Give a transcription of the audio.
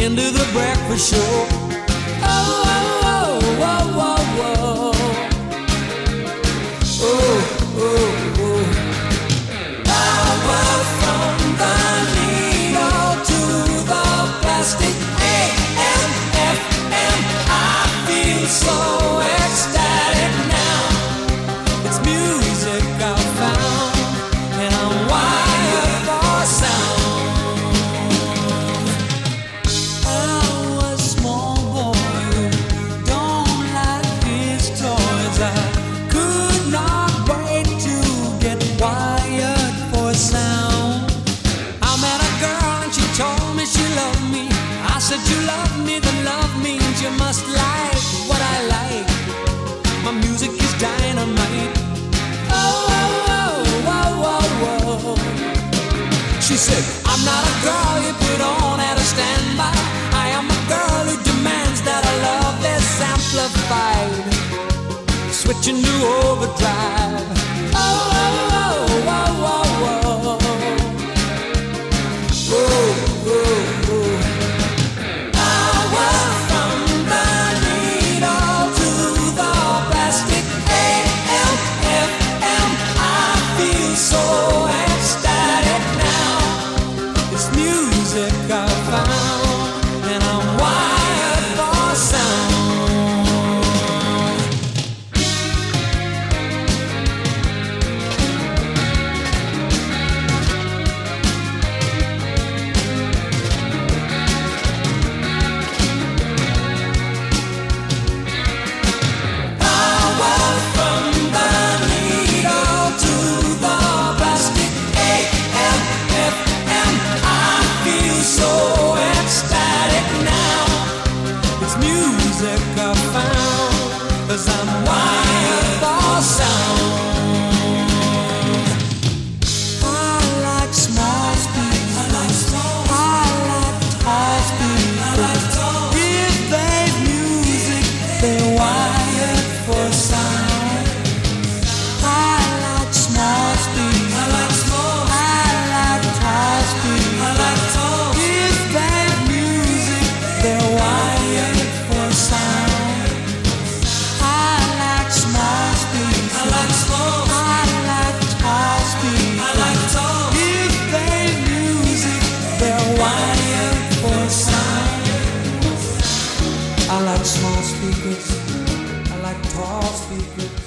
into the breakfast show. Oh, oh, oh, oh, oh, oh, oh, oh, oh. Power from the needle to the plastic. AM, FM, I feel so ecstatic now. It's music I found, and I'm wired for sound. I was a small boy who don't like his toys. I could not wait to get wired for sound. I met a girl and she told me she loved me. I said, you love me, then love means you must like what I like. My music is dynamite. Oh, oh, oh, oh, oh, oh. She said, I'm not a girl you put on at a standby. I am a girl who demands that our love is amplified, switching to overdrive. Oh, oh, oh, oh, oh, oh. Oh, oh, oh. Power from the needle to the plastic. AM, FM, I feel so ecstatic now. It's music I found, and I'm wired for sound. Power from the needle to the plastic. AM, FM, I feel so ecstatic now. It's music I found, 'cause I'm wired for sound. I like small speakers. I like tall speakers. If they've music, they're wired for sound. I like small speakers. I like tall speakers. If they've music, they're wired for sound. I like small speakers. I like tall speakers. If they've music, they're wired for sound. I like small speakers. I like tall speakers.